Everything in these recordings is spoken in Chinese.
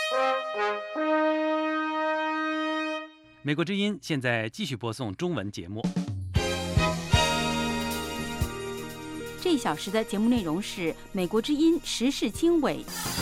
美国之音现在继续播送中文节目。 这一小时的节目内容是美国之音时事经纬。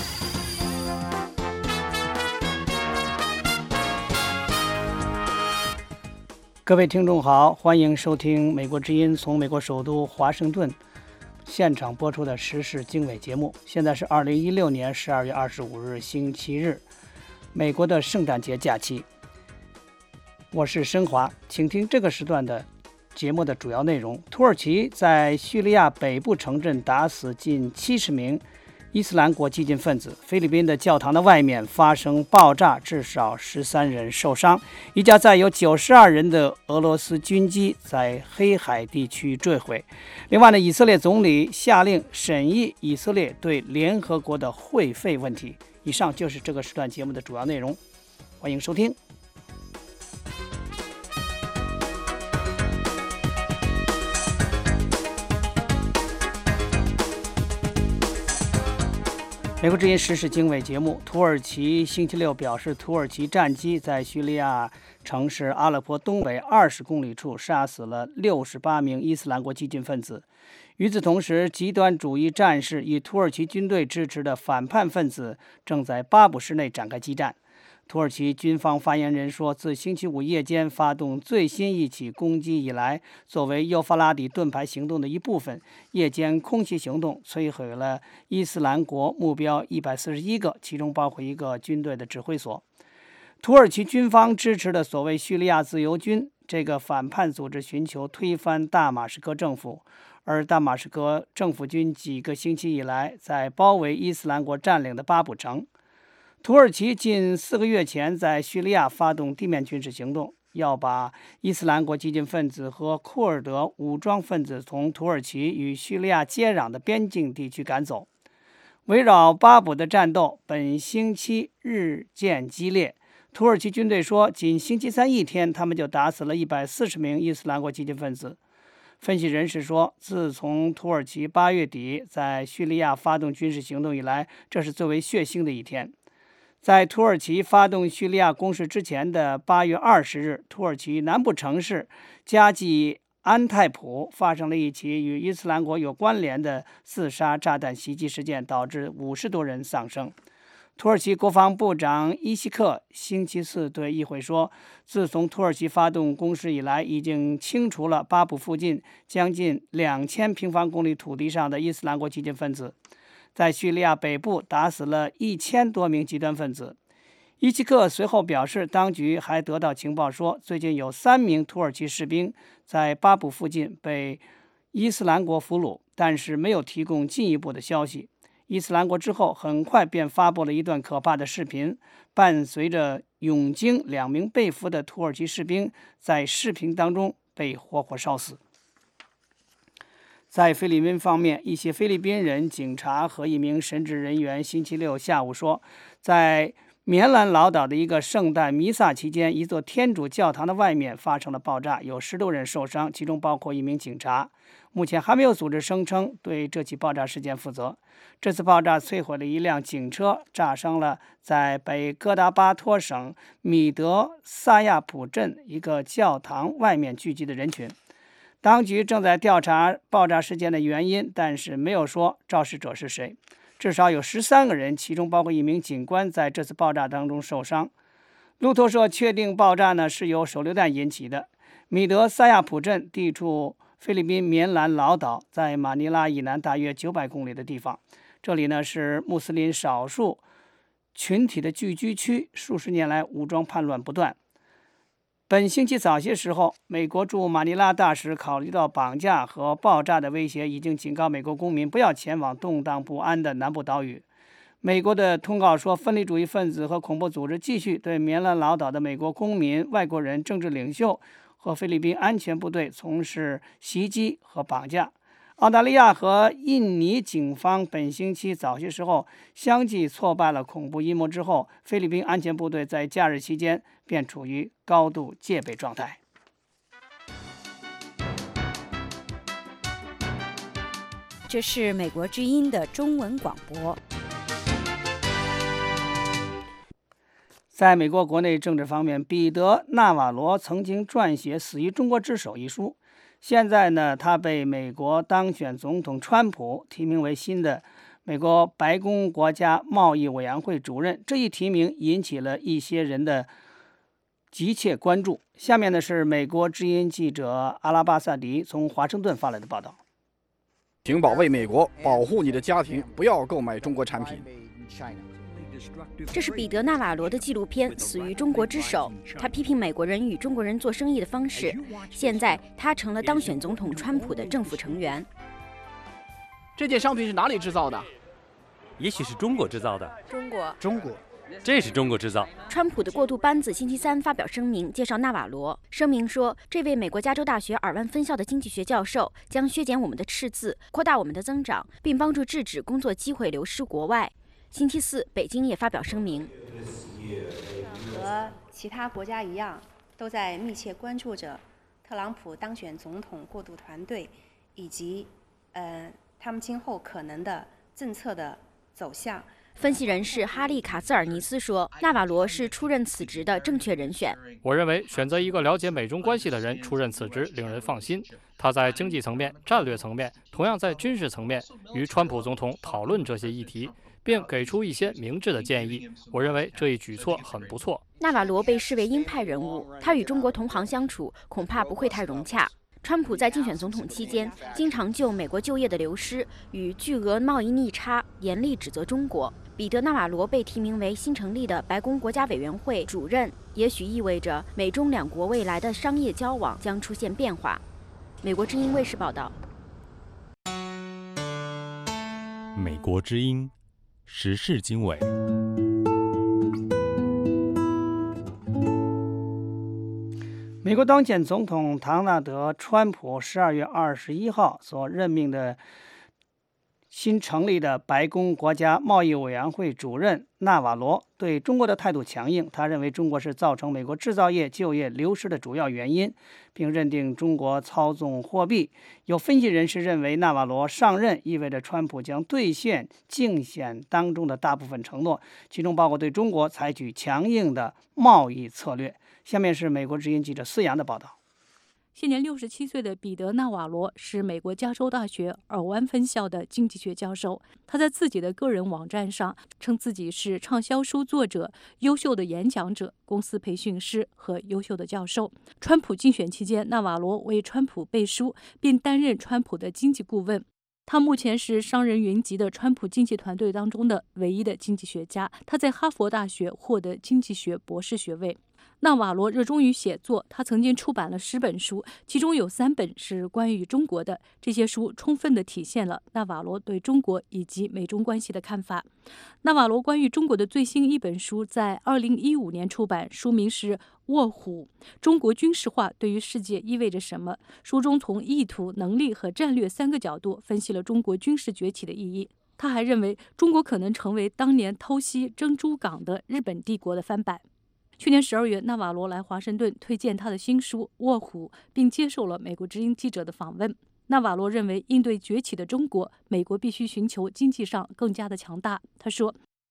各位听众好，欢迎收听美国之音从美国首都华盛顿现场播出的时事经纬节目。现在是2016年12月25日星期日，美国的圣诞节假期。我是申华，请听这个时段的节目的主要内容。土耳其在叙利亚北部城镇打死近70名伊斯兰国激进分子。菲律宾的教堂的外面发生爆炸，至少13人受伤。一架载有92人的俄罗斯军机在黑海地区坠毁。另外呢，以色列总理下令审议以色列对联合国的会费问题。以上就是这个时段节目的主要内容，欢迎收听。美国之音时事经纬节目，土耳其星期六表示，土耳其战机在叙利亚城市阿勒颇东北20公里处杀死了68名伊斯兰国激进分子。与此同时，极端主义战士以土耳其军队支持的反叛分子正在巴卜市内展开激战。土耳其军方发言人说，自星期五夜间发动最新一起攻击以来，作为幼发拉底盾牌行动的一部分，夜间空袭行动摧毁了伊斯兰国目标141个，其中包括一个军队的指挥所。土耳其军方支持的所谓叙利亚自由军这个反叛组织寻求推翻大马士革政府，而大马士革政府军几个星期以来在包围伊斯兰国占领的巴卜城。土耳其近4个月前在叙利亚发动地面军事行动，要把伊斯兰国激进分子和库尔德武装分子从土耳其与叙利亚接壤的边境地区赶走。围绕巴卜的战斗本星期日渐激烈。土耳其军队说，仅星期三一天，他们就打死了140名伊斯兰国激进分子。分析人士说，自从土耳其8月底在叙利亚发动军事行动以来，这是最为血腥的一天。在土耳其发动叙利亚攻势之前的8月20日，土耳其南部城市加济安泰普发生了一起与伊斯兰国有关联的自杀炸弹袭击事件，导致50多人丧生。土耳其国防部长伊西克星期四对议会说，自从土耳其发动攻势以来，已经清除了巴卜附近将近2000平方公里土地上的伊斯兰国激进分子，在叙利亚北部打死了1000多名极端分子。伊西克随后表示，当局还得到情报说，最近有3名土耳其士兵在巴卜附近被伊斯兰国俘虏，但是没有提供进一步的消息。伊斯兰国之后很快便发布了一段可怕的视频，伴随着永经2名被俘的土耳其士兵在视频当中被活活烧死。在菲律宾方面，一些菲律宾人、警察和一名神职人员星期六下午说，在棉兰老岛的一个圣诞弥撒期间，一座天主教堂的外面发生了爆炸，有10多人受伤，其中包括一名警察。目前还没有组织声称对这起爆炸事件负责。这次爆炸摧毁了一辆警车，炸伤了在北哥达巴托省米德萨亚普镇一个教堂外面聚集的人群。当局正在调查爆炸事件的原因，但是没有说肇事者是谁。至少有13个人，其中包括一名警官，在这次爆炸当中受伤。路透社确定爆炸是由手榴弹引起的。米德萨亚普镇地处菲律宾棉兰老岛，在马尼拉以南大约900公里的地方。这里是穆斯林少数群体的聚居区，数十年来武装叛乱不断。本星期早些时候，美国驻马尼拉大使考虑到绑架和爆炸的威胁，已经警告美国公民不要前往动荡不安的南部岛屿。美国的通告说，分离主义分子和恐怖组织继续对棉兰老岛的美国公民、外国人、政治领袖和菲律宾安全部队从事袭击和绑架。澳大利亚和印尼警方本星期早些时候相继挫败了恐怖阴谋之后，菲律宾安全部队在假日期间便处于高度戒备状态。 这是美国之音的中文广播。 在美国国内政治方面，彼得·纳瓦罗曾经撰写《死于中国之手》一书。现在呢，他被美国当选总统川普提名为新的美国白宫国家贸易委员会主任。这一提名引起了一些人的急切关注。下面呢是美国之音记者阿拉巴萨迪从华盛顿发来的报道。 请保卫美国，保护你的家庭，不要购买中国产品。 这是彼得·纳瓦罗的纪录片《死于中国之手》，他批评美国人与中国人做生意的方式。现在他成了当选总统川普的政府成员。 这件商品是哪里制造的？ 也许是中国制造的。 中国。 这是中国制造。 川普的过渡班子星期三发表声明，介绍纳瓦罗。声明说，这位美国加州大学尔湾分校的经济学教授将削减我们的赤字，扩大我们的增长，并帮助制止工作机会流失国外。星期四，北京也发表声明， 和其他国家一样，都在密切关注着特朗普当选总统过渡团队以及他们今后可能的政策的走向。 分析人士哈利·卡斯尔尼斯说，纳瓦罗是出任此职的正确人选。 我认为选择一个了解美中关系的人出任此职令人放心。他在经济层面、战略层面，同样在军事层面，与川普总统讨论这些议题，并给出一些明智的建议。我认为这一举措很不错。 纳瓦罗被视为鹰派人物，他与中国同行相处恐怕不会太融洽。川普在竞选总统期间，经常就美国就业的流失与巨额贸易逆差严厉指责中国。彼得·纳瓦罗被提名为新成立的白宫国家委员会主任，也许意味着美中两国未来的商业交往将出现变化。美国之音卫视报道。 美国之音时事经纬。 美国当选总统唐纳德·川普12月21号所任命的新成立的白宫国家贸易委员会主任纳瓦罗对中国的态度强硬，他认为中国是造成美国制造业就业流失的主要原因，并认定中国操纵货币。有分析人士认为，纳瓦罗上任意味着川普将兑现竞选当中的大部分承诺，其中包括对中国采取强硬的贸易策略。下面是美国之音记者思阳的报道。 现年67岁的彼得·纳瓦罗是美国加州大学尔湾分校的经济学教授。他在自己的个人网站上称自己是畅销书作者、优秀的演讲者、公司培训师和优秀的教授。川普竞选期间，纳瓦罗为川普背书，并担任川普的经济顾问。他目前是商人云集的川普经济团队当中的唯一的经济学家。他在哈佛大学获得经济学博士学位。纳瓦罗热衷于写作，他曾经出版了10本书，其中有3本是关于中国的。这些书充分地体现了纳瓦罗对中国以及美中关系的看法。纳瓦罗关于中国的最新一本书在2015年出版，书名是《卧虎：中国军事化对于世界意味着什么》。书中从意图、能力和战略3个角度分析了中国军事崛起的意义。他还认为，中国可能成为当年偷袭珍珠港的日本帝国的翻版。去年12月，纳瓦罗来华盛顿推荐他的新书《卧虎》，并接受了美国之音记者的访问。纳瓦罗认为，应对崛起的中国，美国必须寻求经济上更加的强大。他说：“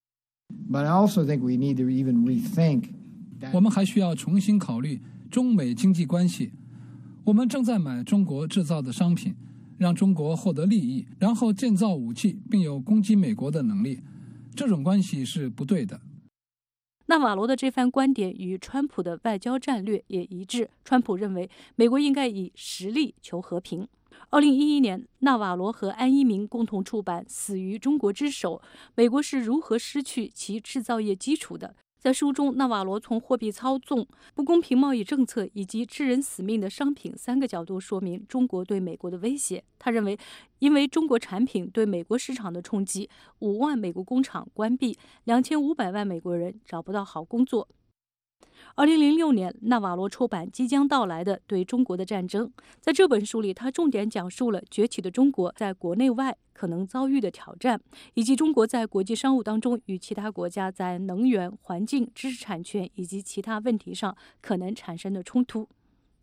我们还需要重新考虑中美经济关系。我们正在买中国制造的商品，让中国获得利益，然后建造武器，并有攻击美国的能力。这种关系是不对的。” 纳瓦罗的这番观点与川普的外交战略也一致。川普认为，美国应该以实力求和平。2011年，纳瓦罗和安一鸣共同出版《死于中国之手：美国是如何失去其制造业基础的》。在书中，纳瓦罗从货币操纵、不公平贸易政策以及致人死命的商品3个角度说明中国对美国的威胁。他认为，因为中国产品对美国市场的冲击，5万美国工厂关闭，2500万美国人找不到好工作。2006年，纳瓦罗出版《即将到来的对中国的战争》。在这本书里，他重点讲述了崛起的中国在国内外可能遭遇的挑战，以及中国在国际商务当中与其他国家在能源、环境、知识产权以及其他问题上可能产生的冲突。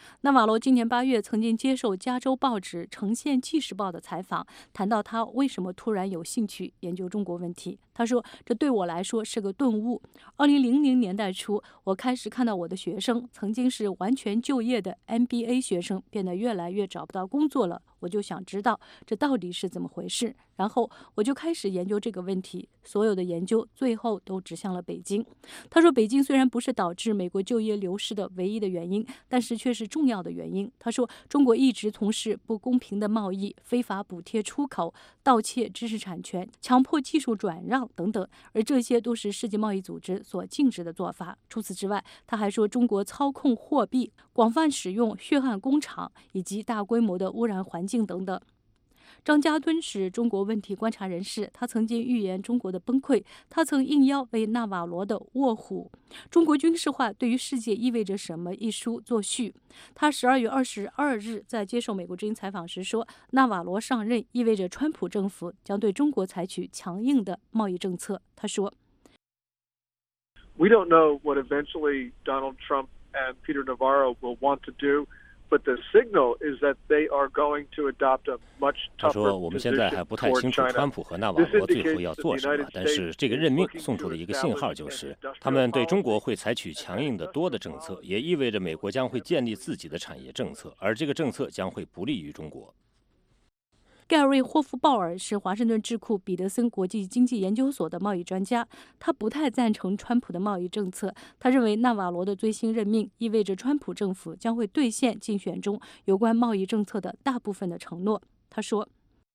纳瓦罗今年8月曾经接受加州报纸《呈现纪事报》的采访，谈到他为什么突然有兴趣研究中国问题。他说：“这对我来说是个顿悟。2000年代初，我开始看到我的学生，曾经是完全就业的 MBA 学生，变得越来越找不到工作了。我就想知道这到底是怎么回事，然后我就开始研究这个问题。所有的研究最后都指向了北京。”他说：“北京虽然不是导致美国就业流失的唯一的原因，但是却是重要的原因。”他说：“中国一直从事不公平的贸易、非法补贴出口、盗窃知识产权、强迫技术转让等等，而这些都是世界贸易组织所禁止的做法。除此之外，他还说中国操控货币、广泛使用血汗工厂以及大规模的污染环境等等。”张家敦是中国问题观察人士，他曾经预言中国的崩溃，他曾应邀为纳瓦罗的《卧虎：中国军事化对于世界意味着什么》一书作序。他12月22日在接受美国之音采访时说，纳瓦罗上任意味着川普政府将对中国采取强硬的贸易政策。他说 ：“We don't know what eventually Donald Trump and Peter Navarro will want to do.But the signal is that they are going to adopt a much tougher position toward China. 他说：“我们现在还不太清楚川普和纳瓦罗最后要做什么，但是这个任命送出的一个信号就是，他们对中国会采取强硬的多的政策，也意味着美国将会建立自己的产业政策，而这个政策将会不利于中国。”盖瑞·霍夫鲍尔是华盛顿智库彼得森国际经济研究所的贸易专家，他不太赞成川普的贸易政策。他认为纳瓦罗的最新任命意味着川普政府将会兑现竞选中有关贸易政策的大部分的承诺。他说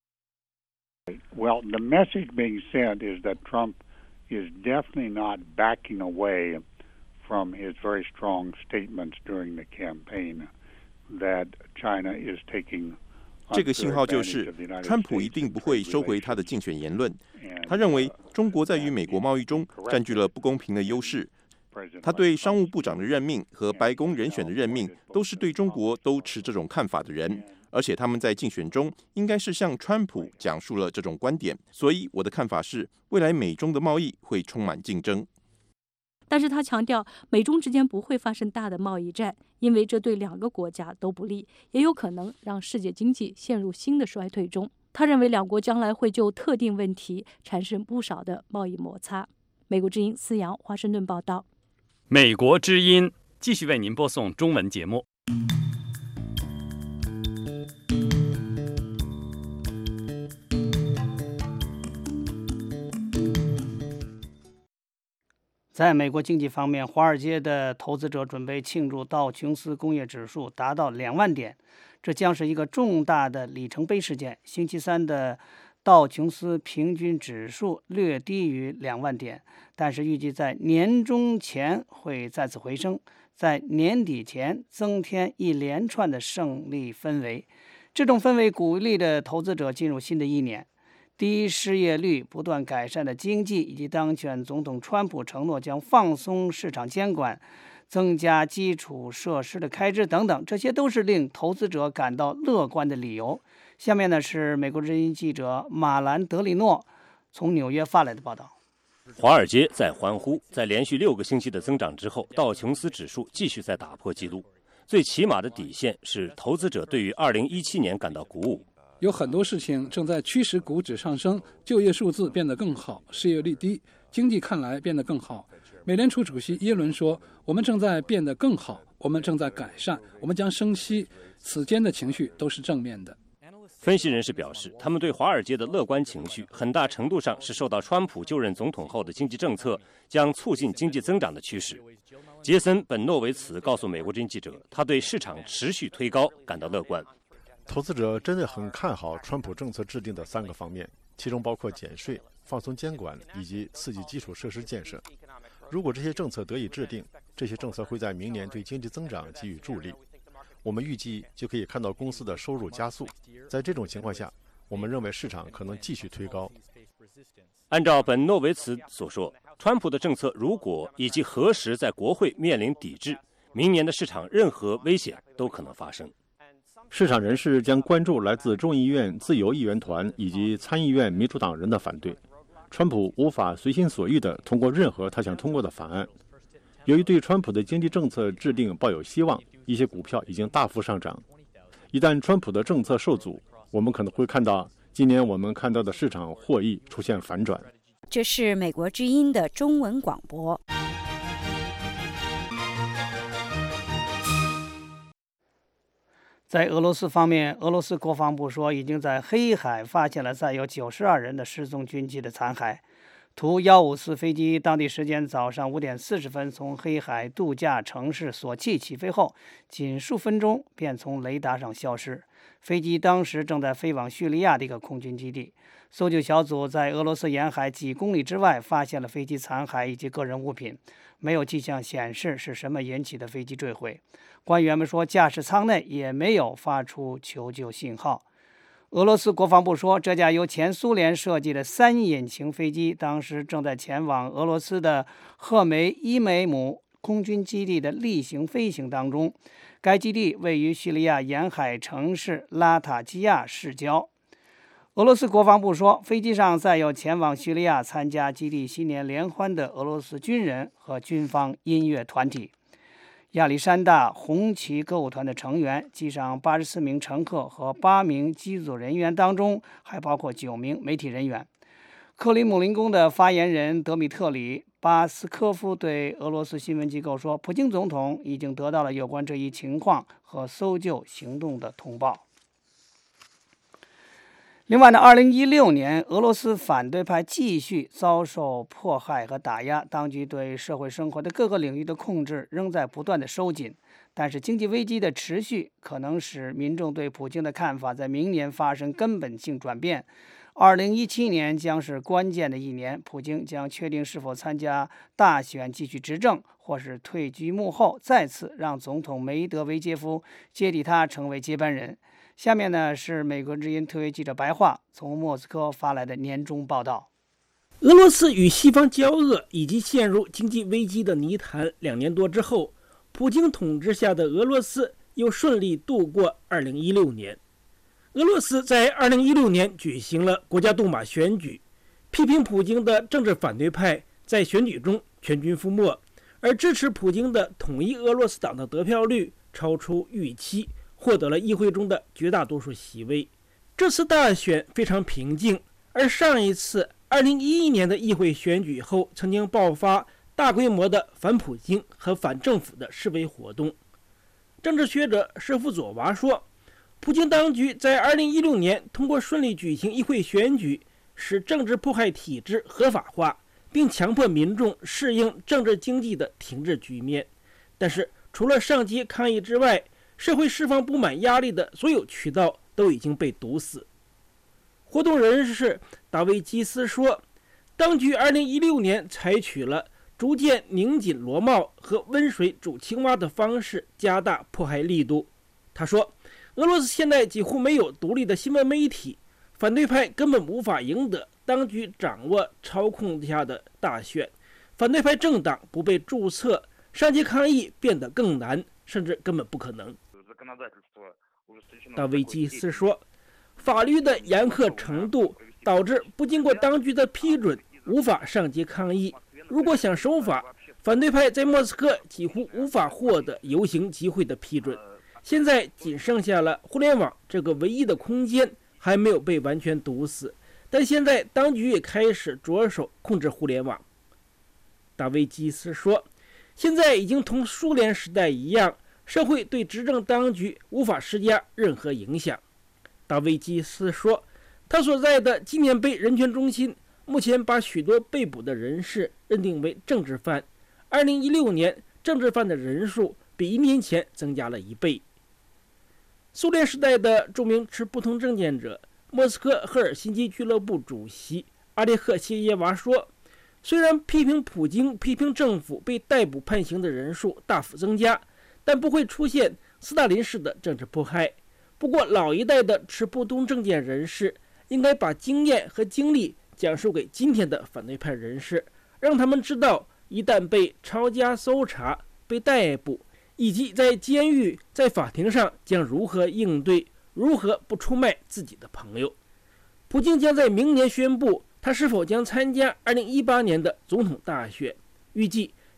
：“Well, the message being sent is that Trump is definitely not backing away from his very strong statements during the campaign that China is taking.” 这个信号就是，川普一定不会收回他的竞选言论。他认为中国在与美国贸易中占据了不公平的优势。他对商务部长的任命和白宫人选的任命，都是对中国都持这种看法的人，而且他们在竞选中应该是向川普讲述了这种观点。所以我的看法是，未来美中的贸易会充满竞争。 但是他强调，美中之间不会发生大的贸易战，因为这对两个国家都不利，也有可能让世界经济陷入新的衰退中。他认为两国将来会就特定问题产生不少的贸易摩擦。美国之音思阳华盛顿报道。 美国之音继续为您播送中文节目。 在美国经济方面，华尔街的投资者准备庆祝道琼斯工业指数达到2万点，这将是一个重大的里程碑事件。星期三的道琼斯平均指数略低于2万点，但是预计在年中前会再次回升，在年底前增添一连串的胜利氛围。这种氛围鼓励着投资者进入新的一年。低失业率、不断改善的经济，以及当选总统川普承诺将放松市场监管、增加基础设施的开支等等，这些都是令投资者感到乐观的理由。下面呢是美国之音记者马兰德里诺从纽约发来的报道。 华尔街在欢呼，在连续6个星期的增长之后，道琼斯指数继续在打破纪录。最起码的底线是投资者对于2017年感到鼓舞。 有很多事情正在驱使股指上升，就业数字变得更好，失业率低，经济看来变得更好。美联储主席耶伦说：“我们正在变得更好，我们正在改善，我们将升息。”此间的情绪都是正面的。 分析人士表示，他们对华尔街的乐观情绪很大程度上是受到川普就任总统后的经济政策将促进经济增长的趋势。杰森·本诺维茨告诉美国之音记者，他对市场持续推高感到乐观。 投资者真的很看好川普政策制定的3个方面，其中包括减税、放松监管以及刺激基础设施建设。如果这些政策得以制定，这些政策会在明年对经济增长给予助力。我们预计就可以看到公司的收入加速。在这种情况下，我们认为市场可能继续推高。 按照本诺维茨所说，川普的政策如果以及何时在国会面临抵制，明年的市场任何危险都可能发生。 市场人士将关注来自众议院自由议员团以及参议院民主党人的反对。川普无法随心所欲地通过任何他想通过的法案。 由于对川普的经济政策制定抱有希望，一些股票已经大幅上涨。一旦川普的政策受阻，我们可能会看到今年我们看到的市场获益出现反转。 这是美国之音的中文广播。 在俄罗斯方面，俄罗斯国防部说，已经在黑海发现了载有92人的失踪军机的残骸。图154飞机当地时间早上5点40分从黑海度假城市索契起飞后，仅数分钟便从雷达上消失。飞机当时正在飞往叙利亚的一个空军基地。搜救小组在俄罗斯沿海几公里之外发现了飞机残骸以及个人物品，没有迹象显示是什么引起的飞机坠毁。官员们说，驾驶舱内也没有发出求救信号。俄罗斯国防部说，这架由前苏联设计的3引擎飞机当时正在前往俄罗斯的赫梅伊梅姆空军基地的例行飞行当中。该基地位于叙利亚沿海城市拉塔基亚市郊。俄罗斯国防部说，飞机上载有前往叙利亚参加基地新年联欢的俄罗斯军人和军方音乐团体。亚历山大红旗歌舞团的成员，机上84名乘客和8名机组人员当中，还包括9名媒体人员。克里姆林宫的发言人德米特里·巴斯科夫对俄罗斯新闻机构说，普京总统已经得到了有关这一情况和搜救行动的通报。另外呢，2016年，俄罗斯反对派继续遭受迫害和打压，当局对社会生活的各个领域的控制仍在不断的收紧。但是经济危机的持续可能使民众对普京的看法在明年发生根本性转变。2017年将是关键的一年，普京将确定是否参加大选继续执政，或是退居幕后，再次让总统梅德韦杰夫接替他成为接班人。下面呢是美国之音特约记者白桦从莫斯科发来的年终报道。 俄罗斯与西方交恶以及陷入经济危机的泥潭2年多之后，普京统治下的俄罗斯又顺利度过2016年。俄罗斯在2016年举行了国家杜马选举，批评普京的政治反对派在选举中全军覆没，而支持普京的统一俄罗斯党的得票率超出预期，获得了议会中的绝大多数席位。这次大选非常平静，而上一次2011年的议会选举后，曾经爆发大规模的反普京和反政府的示威活动。政治学者舍夫佐娃说，普京当局在2016年通过顺利举行议会选举，使政治迫害体制合法化，并强迫民众适应政治经济的停滞局面。但是除了上街抗议之外，社会释放不满压力的所有渠道都已经被堵死。活动人士达维基斯说，当局2016年采取了逐渐拧紧螺帽和温水煮青蛙的方式加大迫害力度。他说，俄罗斯现在几乎没有独立的新闻媒体，反对派根本无法赢得当局掌握操控下的大选，反对派政党不被注册，上街抗议变得更难，甚至根本不可能。达维基斯说，法律的严苛程度导致不经过当局的批准无法上街抗议。如果想守法，反对派在莫斯科几乎无法获得游行集会的批准。现在仅剩下了互联网这个唯一的空间还没有被完全堵死，但现在当局也开始着手控制互联网。达维基斯说，现在已经同苏联时代一样，社会对执政当局无法施加任何影响。达维基斯说，他所在的纪念碑人权中心目前把许多被捕的人士认定为政治犯。2016年，政治犯的人数比1年前增加了1倍。苏联时代的著名持不同政见者、莫斯科赫尔辛基俱乐部主席阿列克谢耶娃说，虽然批评普京、批评政府被逮捕判刑的人数大幅增加，但不会出现斯大林式的政治迫害。不过，老一代的持不同政见人士应该把经验和经历讲述给今天的反对派人士，让他们知道，一旦被抄家搜查、被逮捕，以及在监狱、在法庭上将如何应对，如何不出卖自己的朋友。普京将在明年宣布他是否将参加2018年的总统大选，预计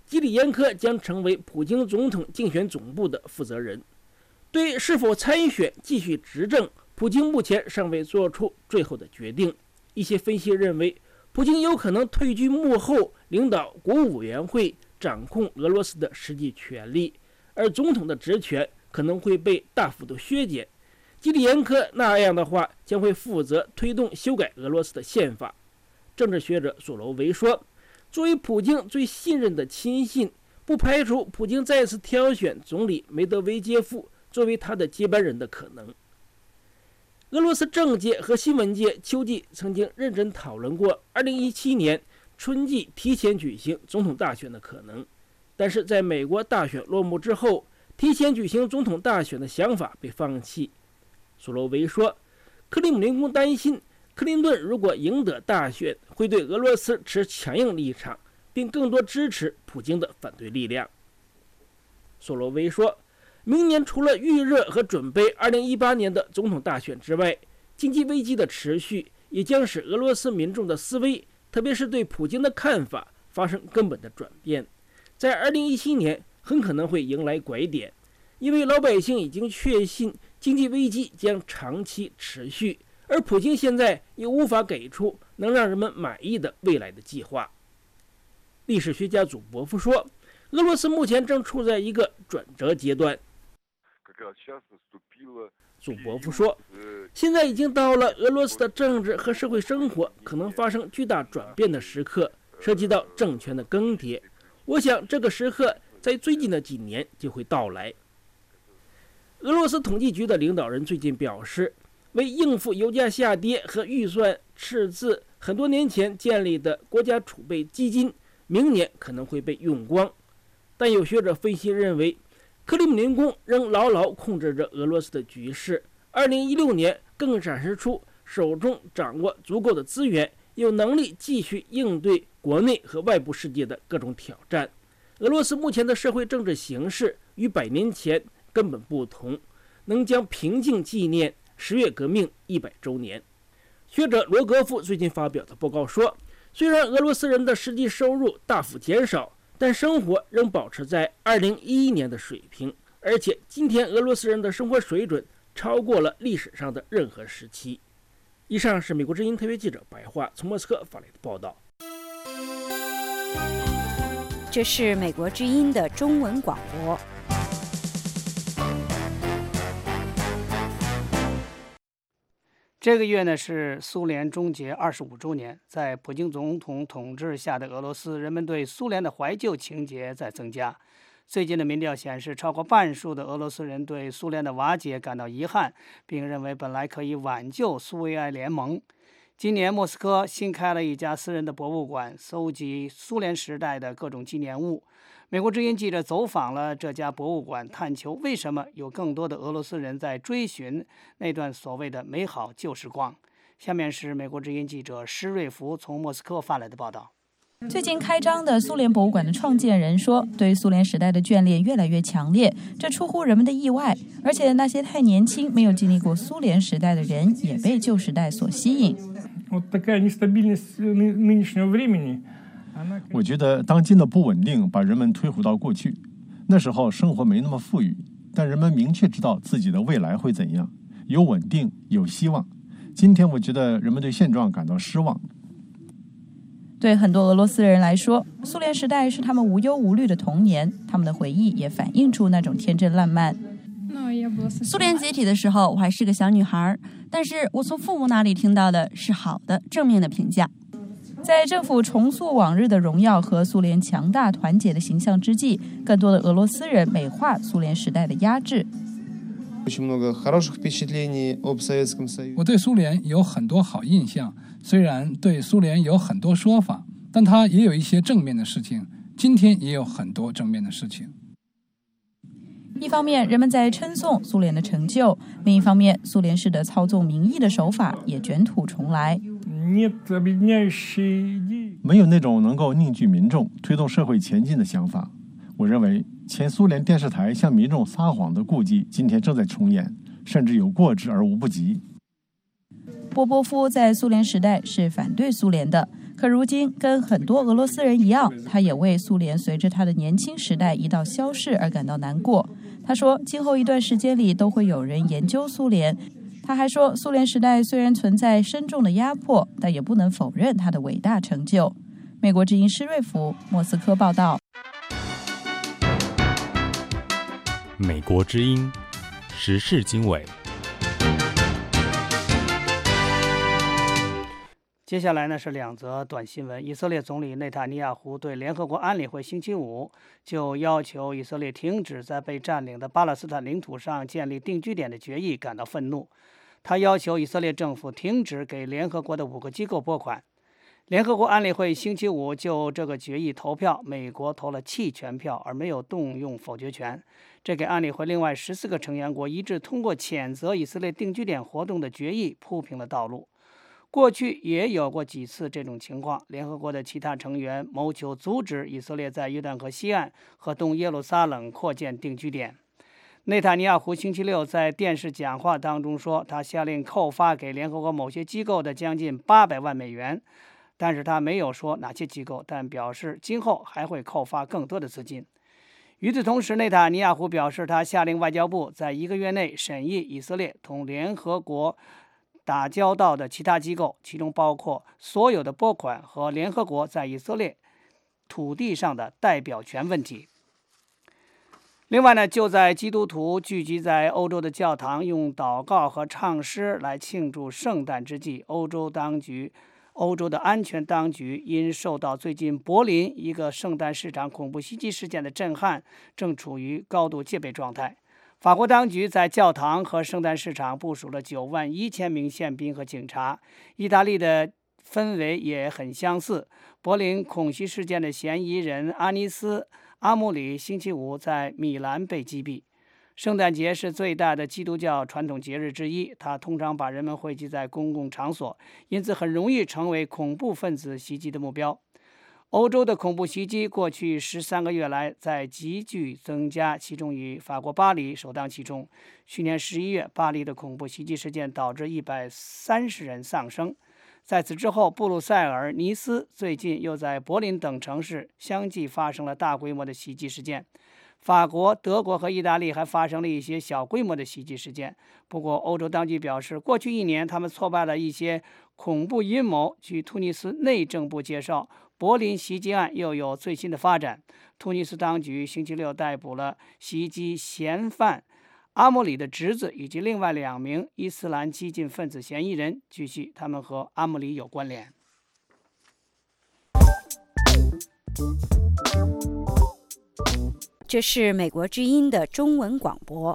基里延科将成为普京总统竞选总部的负责人。对是否参选继续执政，普京目前尚未做出最后的决定。一些分析认为，普京有可能退居幕后，领导国务委员会，掌控俄罗斯的实际权力，而总统的职权可能会被大幅度削减。基里延科那样的话，将会负责推动修改俄罗斯的宪法。政治学者索罗维说，作为普京最信任的亲信，不排除普京再次挑选总理梅德韦杰夫作为他的接班人的可能。俄罗斯政界和新闻界秋季曾经认真讨论过2017年春季提前举行总统大选的可能，但是在美国大选落幕之后，提前举行总统大选的想法被放弃。索罗维说，克里姆林宫担心克林顿如果赢得大选，会对俄罗斯持强硬立场，并更多支持普京的反对力量。索罗维说，明年除了预热和准备2018年的总统大选之外，经济危机的持续也将使俄罗斯民众的思维，特别是对普京的看法发生根本的转变。在2017年很可能会迎来拐点，因为老百姓已经确信经济危机将长期持续，而普京现在又无法给出能让人们满意的未来的计划。历史学家祖博夫说，俄罗斯目前正处在一个转折阶段。祖博夫说，现在已经到了俄罗斯的政治和社会生活可能发生巨大转变的时刻，涉及到政权的更迭。我想这个时刻在最近的几年就会到来。俄罗斯统计局的领导人最近表示，为应付油价下跌和预算赤字，很多年前建立的国家储备基金明年可能会被用光。但有学者分析认为，克里姆林宫仍牢牢控制着俄罗斯的局势。2016年更展示出手中掌握足够的资源，有能力继续应对国内和外部世界的各种挑战。俄罗斯目前的社会政治形势与100年前根本不同，能将平静纪念10月革命100周年。学者罗格夫最近发表的报告说，虽然俄罗斯人的实际收入大幅减少，但生活仍保持在2011年的水平，而且今天俄罗斯人的生活水准超过了历史上的任何时期。以上是美国之音特约记者白桦从莫斯科发来的报道。 这是美国之音的中文广播。 这个月呢是苏联终结25周年，在普京总统统治下的俄罗斯，人们对苏联的怀旧情节在增加。最近的民调显示，超过半数的俄罗斯人对苏联的瓦解感到遗憾，并认为本来可以挽救苏维埃联盟。今年莫斯科新开了一家私人的博物馆，搜集苏联时代的各种纪念物。美国之音记者走访了这家博物馆，探求为什么有更多的俄罗斯人在追寻那段所谓的美好旧时光。下面是美国之音记者施瑞福从莫斯科发来的报道。 最近开张的苏联博物馆的创建人说，对苏联时代的眷恋越来越强烈，这出乎人们的意外。而且那些太年轻、没有经历过苏联时代的人，也被旧时代所吸引。 我觉得当今的不稳定把人们推回到过去，那时候生活没那么富裕，但人们明确知道自己的未来会怎样，有稳定，有希望。今天我觉得人们对现状感到失望。 对很多俄罗斯人来说，苏联时代是他们无忧无虑的童年，他们的回忆也反映出那种天真烂漫。 苏联解体的时候，我还是个小女孩，但是我从父母那里听到的是好的、正面的评价。 在政府重塑往日的荣耀和苏联强大团结的形象之际，更多的俄罗斯人美化苏联时代的压制。 我对苏联有很多好印象，虽然对苏联有很多说法，但它也有一些正面的事情，今天也有很多正面的事情。 一方面人们在称颂苏联的成就，另一方面苏联式的操纵民意的手法也卷土重来。 没有那种能够凝聚民众、推动社会前进的想法。我认为前苏联电视台向民众撒谎的故伎今天正在重演，甚至有过之而无不及。 波波夫在苏联时代是反对苏联的， 可如今，跟很多俄罗斯人一样，他也为苏联随着他的年轻时代一道消逝而感到难过。他说，今后一段时间里都会有人研究苏联。他还说，苏联时代虽然存在深重的压迫，但也不能否认他的伟大成就。美国之音施瑞福，莫斯科报道。 美国之音时事经纬。 接下来呢是2则短新闻。以色列总理内塔尼亚胡对联合国安理会星期五就要求以色列停止在被占领的巴勒斯坦领土上建立定居点的决议感到愤怒。他要求以色列政府停止给联合国的5个机构拨款。联合国安理会星期五就这个决议投票，美国投了弃权票，而没有动用否决权，这给安理会另外14个成员国一致通过谴责以色列定居点活动的决议铺平了道路。过去也有过几次这种情况，联合国的其他成员谋求阻止以色列在约旦河西岸和东耶路撒冷扩建定居点。内塔尼亚胡星期六在电视讲话当中说，他下令扣发给联合国某些机构的将近800万美元，但是他没有说哪些机构，但表示今后还会扣发更多的资金。与此同时，内塔尼亚胡表示，他下令外交部在1个月内审议以色列同联合国打交道的其他机构，其中包括所有的拨款和联合国在以色列土地上的代表权问题。另外呢，就在基督徒聚集在欧洲的教堂用祷告和唱诗来庆祝圣诞之际，欧洲的安全当局因受到最近柏林一个圣诞市场恐怖袭击事件的震撼，正处于高度戒备状态。法国当局在教堂和圣诞市场部署了91000名宪兵和警察。意大利的氛围也很相似。柏林恐袭事件的嫌疑人阿尼斯·阿穆里星期五在米兰被击毙。圣诞节是最大的基督教传统节日之一，它通常把人们汇集在公共场所，因此很容易成为恐怖分子袭击的目标。欧洲的恐怖袭击过去13个月来在急剧增加，其中以法国巴黎首当其冲。去年11月，巴黎的恐怖袭击事件导致130人丧生。在此之后，布鲁塞尔、尼斯，最近又在柏林等城市相继发生了大规模的袭击事件。法国、德国和意大利还发生了一些小规模的袭击事件。不过，欧洲当局表示，过去1年他们挫败了一些恐怖阴谋。据突尼斯内政部介绍，柏林袭击案又有最新的发展。突尼斯当局星期六逮捕了袭击嫌犯阿穆里的侄子以及另外2名伊斯兰激进分子嫌疑人，据悉他们和阿穆里有关联。 这是美国之音的中文广播。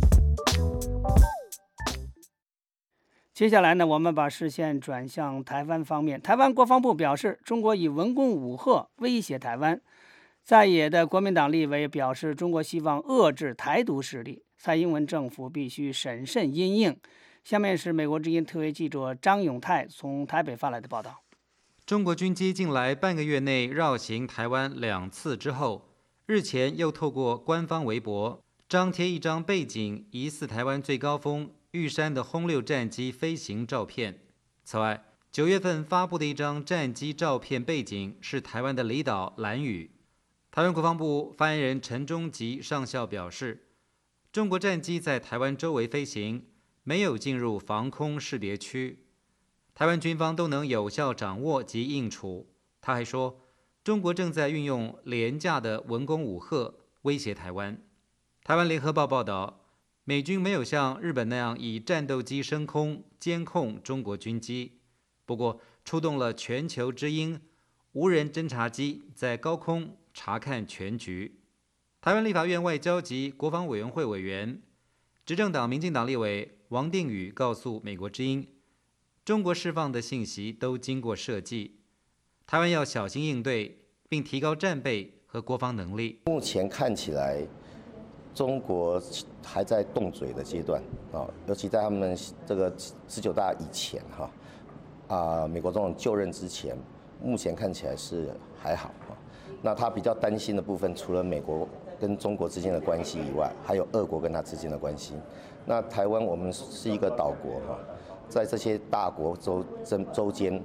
接下来呢，我们把视线转向台湾方面。台湾国防部表示，中国以文攻武吓威胁台湾。在野的国民党立委表示，中国希望遏制台独势力，蔡英文政府必须审慎因应。下面是美国之音特约记者张永泰从台北发来的报道。 中国军机近来半个月内绕行台湾2次之后，日前又透过官方微博张贴一张背景疑似台湾最高峰玉山的轰6战机飞行照片。此外，9月份发布的一张战机照片背景是台湾的离岛兰屿。台湾国防部发言人陈忠吉上校表示，中国战机在台湾周围飞行，没有进入防空识别区，台湾军方都能有效掌握及应处。他还说，中国正在运用廉价的文攻武吓威胁台湾。台湾联合报报道，美军没有像日本那样以战斗机升空监控中国军机，不过出动了全球之鹰无人侦察机在高空查看全局。台湾立法院外交及国防委员会委员、执政党民进党立委王定宇告诉美国之音，中国释放的信息都经过设计，台湾要小心应对，并提高战备和国防能力。 目前看起来，中国还在动嘴的阶段啊，尤其在他们这个19大以前美国总统就任之前，目前看起来是还好啊。那他比较担心的部分，除了美国跟中国之间的关系以外，还有俄国跟他之间的关系。那台湾我们是一个岛国在这些大国周间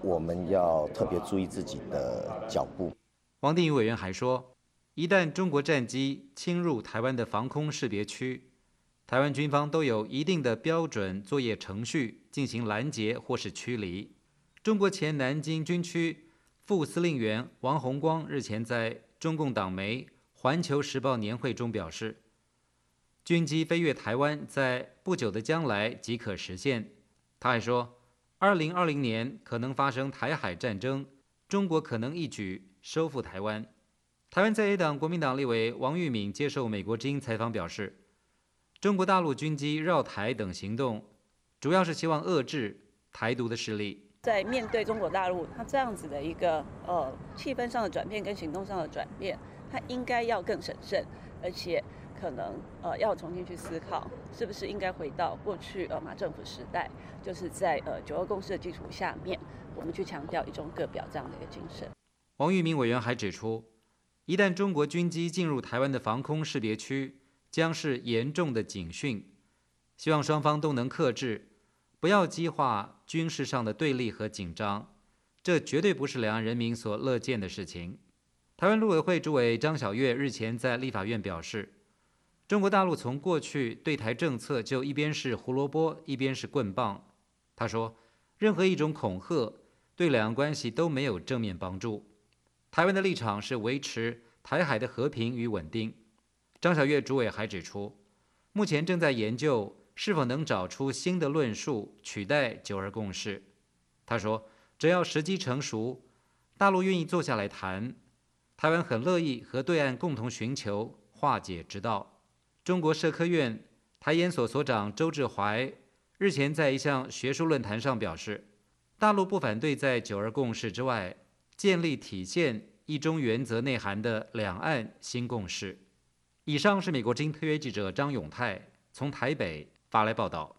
我们要特别注意自己的脚步。 王定宇委员还说，一旦中国战机侵入台湾的防空识别区，台湾军方都有一定的标准作业程序进行拦截或是驱离。中国前南京军区副司令员王洪光日前在中共党媒《环球时报》年会中表示，军机飞越台湾在不久的将来即可实现。他还说，2020年可能发生台海战争，中国可能一举收复台湾。台湾在野党国民党立委王玉敏接受美国之音采访表示，中国大陆军机绕台等行动，主要是希望遏制台独的势力。 在面对中国大陆它这样子的一个气氛上的转变跟行动上的转变，它应该要更审慎，而且可能要重新去思考，是不是应该回到过去马政府时代，就是在9·2共识的基础下面，我们去强调一中各表这样的一个精神。 王玉明委员还指出，一旦中国军机进入台湾的防空识别区，将是严重的警讯，希望双方都能克制，不要激化军事上的对立和紧张，这绝对不是两岸人民所乐见的事情。台湾陆委会主委张晓月日前在立法院表示，中国大陆从过去对台政策就一边是胡萝卜一边是棍棒。他说，任何一种恐吓对两岸关系都没有正面帮助。台湾的立场是维持台海的和平与稳定。张晓月主委还指出，目前正在研究是否能找出新的论述取代9·2共识。他说，只要时机成熟，大陆愿意坐下来谈，台湾很乐意和对岸共同寻求化解之道。中国社科院台研所所长周志怀日前在一项学术论坛上表示，大陆不反对在9·2共识之外建立体现一中原则内涵的两岸新共识。以上是美国之音特约记者张永泰从台北发来报道。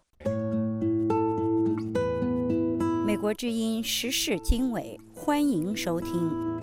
美国之音时事经纬，欢迎收听。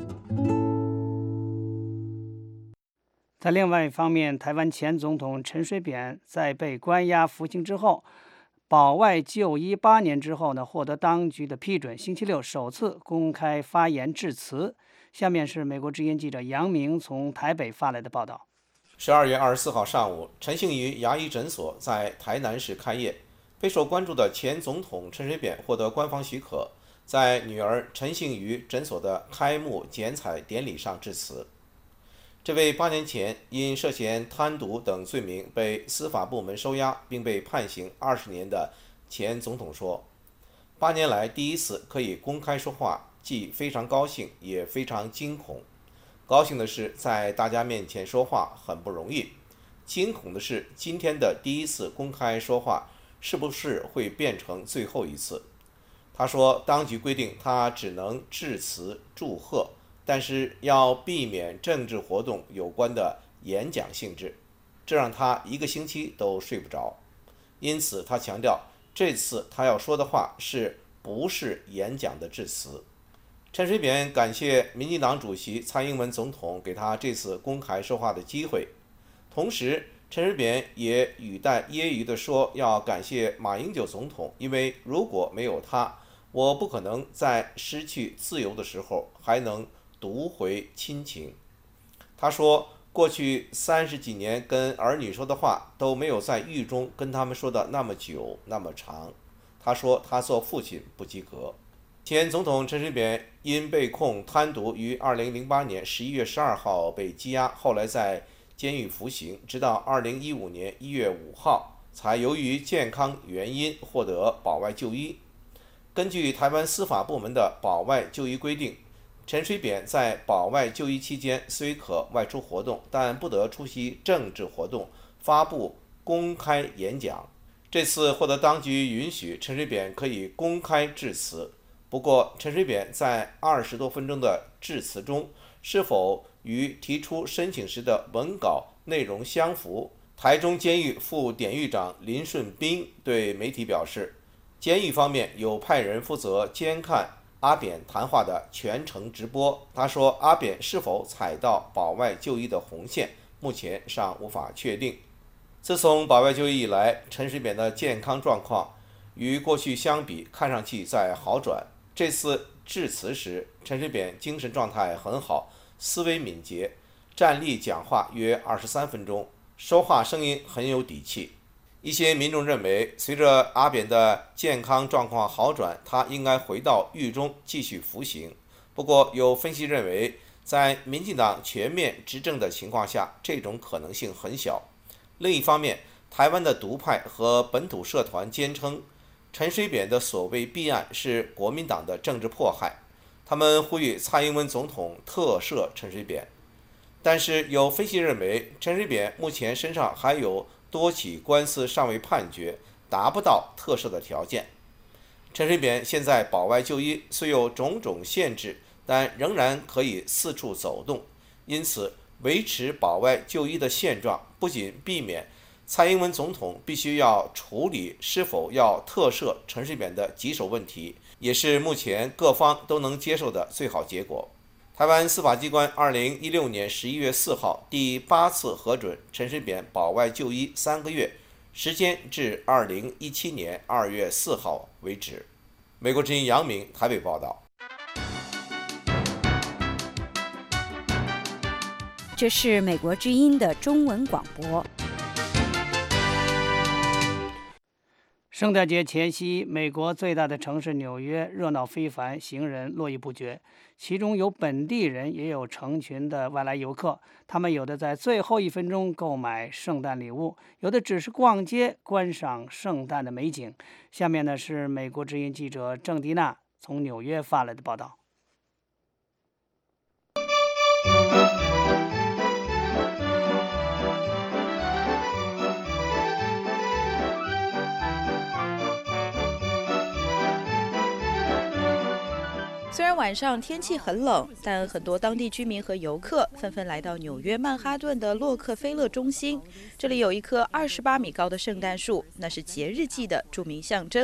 在另外一方面，台湾前总统陈水扁在被关押服刑之后，保外就医8年之后呢，获得当局的批准，星期六首次公开发言致辞。下面是美国之音记者杨明从台北发来的报道。 12月24号上午，陈幸瑜牙医诊所在台南市开业，备受关注的前总统陈水扁获得官方许可，在女儿陈幸瑜诊所的开幕剪彩典礼上致辞。这位8年前因涉嫌贪渎等罪名被司法部门收押并被判刑20年的前总统说，8年来第一次可以公开说话，既非常高兴也非常惊恐。高兴的是在大家面前说话很不容易，惊恐的是今天的第一次公开说话是不是会变成最后一次。他说，当局规定他只能致辞祝贺，但是要避免政治活动有关的演讲性质，这让他1个星期都睡不着。因此他强调，这次他要说的话是不是演讲的致辞。陈水扁感谢民进党主席蔡英文总统给他这次公开说话的机会，同时陈水扁也语带揶揄地说，要感谢马英九总统，因为如果没有他，我不可能在失去自由的时候还能夺回亲情。他说，过去30几年跟儿女说的话都没有在狱中跟他们说的那么久那么长。他说他做父亲不及格。前总统陈水扁因被控贪渎，于2008年11月12号被羁押，后来在监狱服刑，直到2015年1月5号才由于健康原因获得保外就医。根据台湾司法部门的保外就医规定，陈水扁在保外就医期间虽可外出活动，但不得出席政治活动、发布公开演讲。这次获得当局允许，陈水扁可以公开致辞。不过，陈水扁在20多分钟的致辞中，是否与提出申请时的文稿内容相符？台中监狱副典狱长林顺斌对媒体表示，监狱方面有派人负责监看阿扁谈话的全程直播。他说，阿扁是否踩到保外就医的红线，目前尚无法确定。自从保外就医以来，陈水扁的健康状况与过去相比看上去在好转。这次致辞时，陈水扁精神状态很好，思维敏捷，站立讲话约23分钟，说话声音很有底气。一些民众认为，随着阿扁的健康状况好转，他应该回到狱中继续服刑。不过，有分析认为，在民进党全面执政的情况下，这种可能性很小。另一方面，台湾的独派和本土社团坚称，陈水扁的所谓弊案是国民党的政治迫害，他们呼吁蔡英文总统特赦陈水扁。但是有分析认为，陈水扁目前身上还有多起官司尚未判决，达不到特赦的条件。陈水扁现在保外就医，虽有种种限制，但仍然可以四处走动，因此维持保外就医的现状，不仅避免蔡英文总统必须要处理是否要特赦陈水扁的棘手问题，也是目前各方都能接受的最好结果。台湾司法机关2016年11月4号第8次核准陈水扁保外就医3个月，时间至2017年2月4号为止。美国之音杨明台北报道。 这是美国之音的中文广播。 圣诞节前夕，美国最大的城市纽约热闹非凡，行人络绎不绝，其中有本地人，也有成群的外来游客。他们有的在最后1分钟购买圣诞礼物，有的只是逛街观赏圣诞的美景。下面呢是美国之音记者郑迪娜从纽约发来的报道。 虽然晚上天气很冷，但很多当地居民和游客纷纷来到纽约曼哈顿的洛克菲勒中心。这里有一棵28米高的圣诞树，那是节日季的著名象征。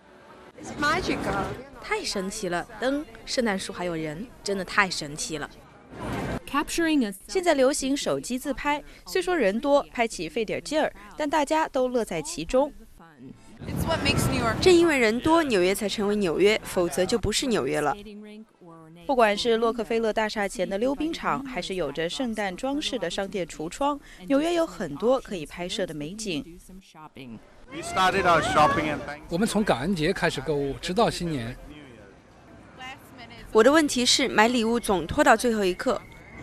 太神奇了，灯、圣诞树还有人，真的太神奇了。 现在流行手机自拍，虽说人多，拍起费点劲儿，但大家都乐在其中。 正因为人多，纽约才成为纽约，否则就不是纽约了。 不管是洛克菲勒大厦前的溜冰场，还是有着圣诞装饰的商店橱窗，纽约有很多可以拍摄的美景。 我们从感恩节开始购物，直到新年。 我的问题是，买礼物总拖到最后一刻。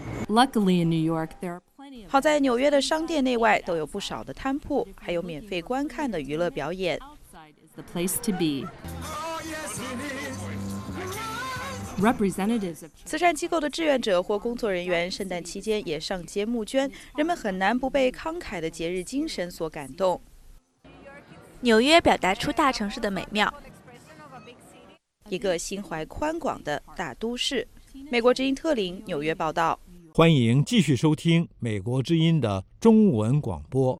好在纽约的商店内外都有不少的摊铺，还有免费观看的娱乐表演。慈善机构的志愿者或工作人员圣诞期间也上街募捐，人们很难不被慷慨的节日精神所感动。 纽约表达出大城市的美妙， 一个心怀宽广的大都市。美国之音特琳纽约报道。 欢迎继续收听美国之音的中文广播。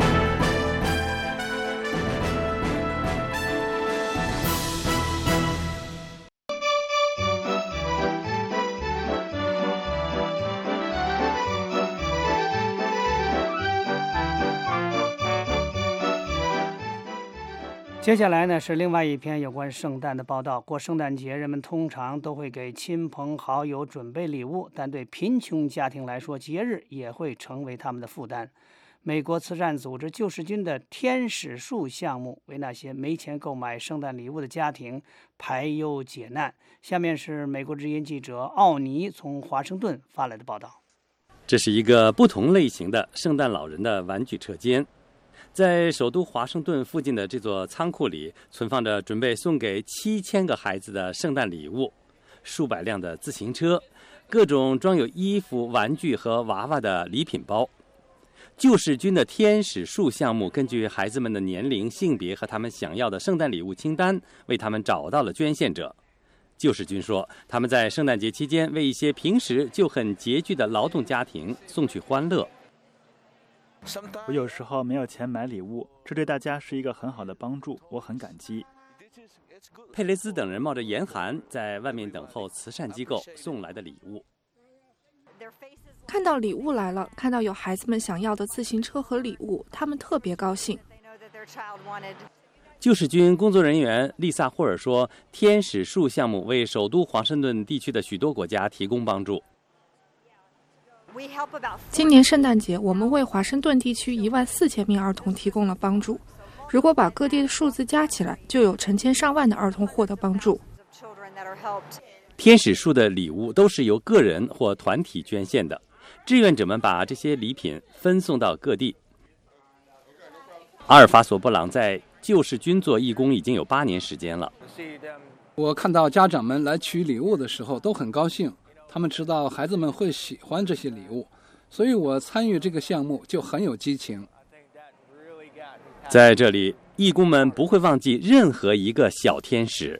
接下来呢是另外一篇有关圣诞的报道。过圣诞节，人们通常都会给亲朋好友准备礼物，但对贫穷家庭来说，节日也会成为他们的负担。美国慈善组织救世军的天使树项目为那些没钱购买圣诞礼物的家庭排忧解难。下面是美国之音记者奥尼从华盛顿发来的报道。 这是一个不同类型的圣诞老人的玩具车间。在首都华盛顿附近的这座仓库里，存放着准备送给7000个孩子的圣诞礼物，数百辆的自行车，各种装有衣服、玩具和娃娃的礼品包。救世军的天使树项目根据孩子们的年龄、性别和他们想要的圣诞礼物清单，为他们找到了捐献者。救世军说，他们在圣诞节期间为一些平时就很拮据的劳动家庭送去欢乐。 我有时候没有钱买礼物，这对大家是一个很好的帮助，我很感激。 佩雷斯等人冒着严寒在外面等候慈善机构送来的礼物。 看到礼物来了，看到有孩子们想要的自行车和礼物，他们特别高兴。 救世军工作人员丽萨·霍尔说，天使树项目为首都华盛顿地区的许多国家提供帮助。 今年圣诞节，我们为华盛顿地区14000名儿童提供了帮助。如果把各地的数字加起来，就有成千上万的儿童获得帮助。 天使树的礼物都是由个人或团体捐献的，志愿者们把这些礼品分送到各地。阿尔法索布朗在救世军做义工已经有8年时间了。 我看到家长们来取礼物的时候都很高兴，他们知道孩子们会喜欢这些礼物，所以我参与这个项目就很有激情。 在这里，义工们不会忘记任何一个小天使。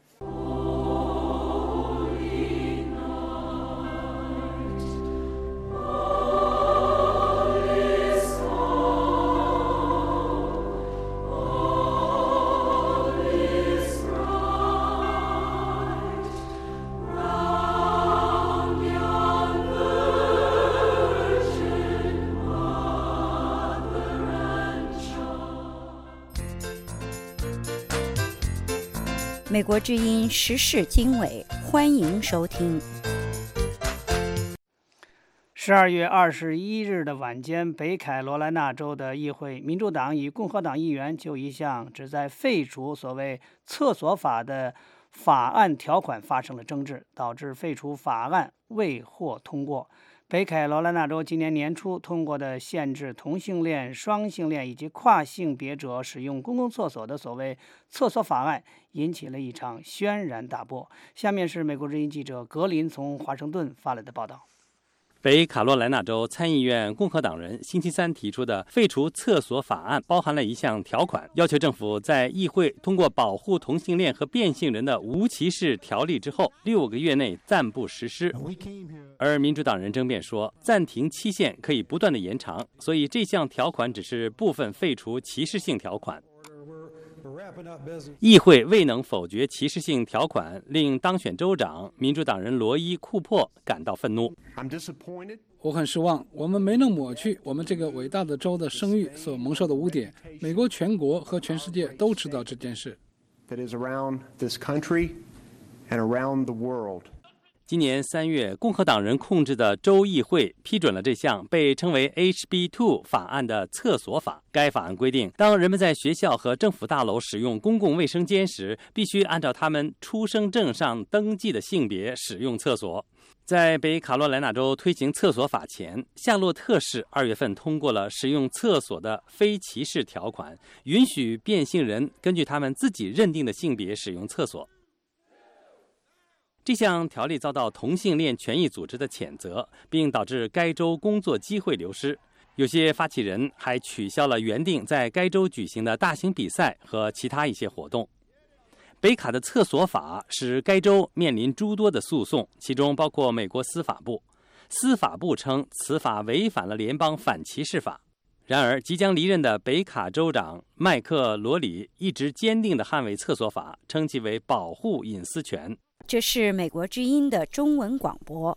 美国之音时事经纬，欢迎收听。 12月21日的晚间，北卡罗来纳州的议会，民主党与共和党议员就一项旨在废除所谓厕所法的法案条款发生了争执，导致废除法案未获通过。北卡罗来纳州今年年初通过的限制同性恋、双性恋以及跨性别者使用公共厕所的所谓厕所法案，引起了一场轩然大波。下面是美国之音记者格林从华盛顿发来的报道。 北卡罗来纳州参议院共和党人星期三提出的废除厕所法案包含了一项条款，要求政府在议会通过保护同性恋和变性人的无歧视条例之后6个月内暂不实施。而民主党人争辩说，暂停期限可以不断的延长，所以这项条款只是部分废除歧视性条款。议会未能否决歧视性条款，令当选州长民主党人罗伊·库珀感到愤怒。 我很失望，我们没能抹去我们这个伟大的州的声誉所蒙受的污点。美国全国和全世界都知道这件事。 今年3月，共和党人控制的州议会批准了这项被称为 HB2 法案的厕所法。该法案规定，当人们在学校和政府大楼使用公共卫生间时，必须按照他们出生证上登记的性别使用厕所。在北卡罗来纳州推行厕所法前，夏洛特市2月份通过了使用厕所的非歧视条款，允许变性人根据他们自己认定的性别使用厕所。这项条例遭到同性恋权益组织的谴责，并导致该州工作机会流失。有些发起人还取消了原定在该州举行的大型比赛和其他一些活动。北卡的厕所法使该州面临诸多的诉讼，其中包括美国司法部。司法部称此法违反了联邦反歧视法。然而，即将离任的北卡州长麦克罗里一直坚定地捍卫厕所法，称其为保护隐私权。 这是美国之音的中文广播。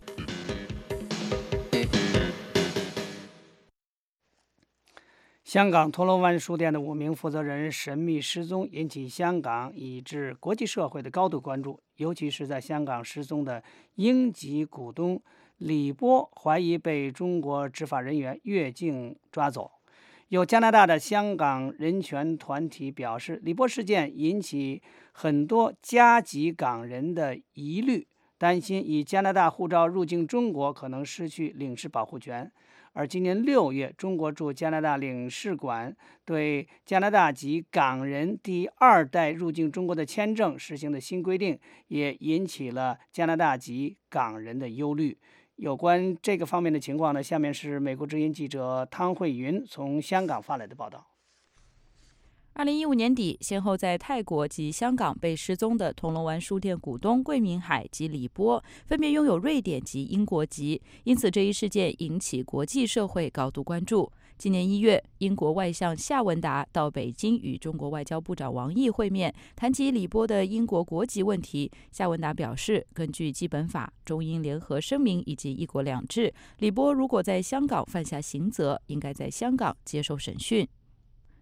香港铜锣湾书店的5名负责人神秘失踪，引起香港以至国际社会的高度关注。尤其是在香港失踪的英籍股东李波，怀疑被中国执法人员越境抓走。有加拿大的香港人权团体表示，李波事件引起很多加籍港人的疑虑，担心以加拿大护照入境中国可能失去领事保护权。而今年6月，中国驻加拿大领事馆对加拿大籍港人第2代入境中国的签证实行的新规定，也引起了加拿大籍港人的忧虑。有关这个方面的情况呢，下面是美国之音记者汤慧云从香港发来的报道。 2015年底，先后在泰国及香港被失踪的铜锣湾书店股东桂明海及李波，分别拥有瑞典及英国籍，因此这一事件引起国际社会高度关注。今年1月，英国外相夏文达到北京与中国外交部长王毅会面，谈及李波的英国国籍问题。夏文达表示，根据基本法、中英联合声明以及一国两制，李波如果在香港犯下刑责，应该在香港接受审讯。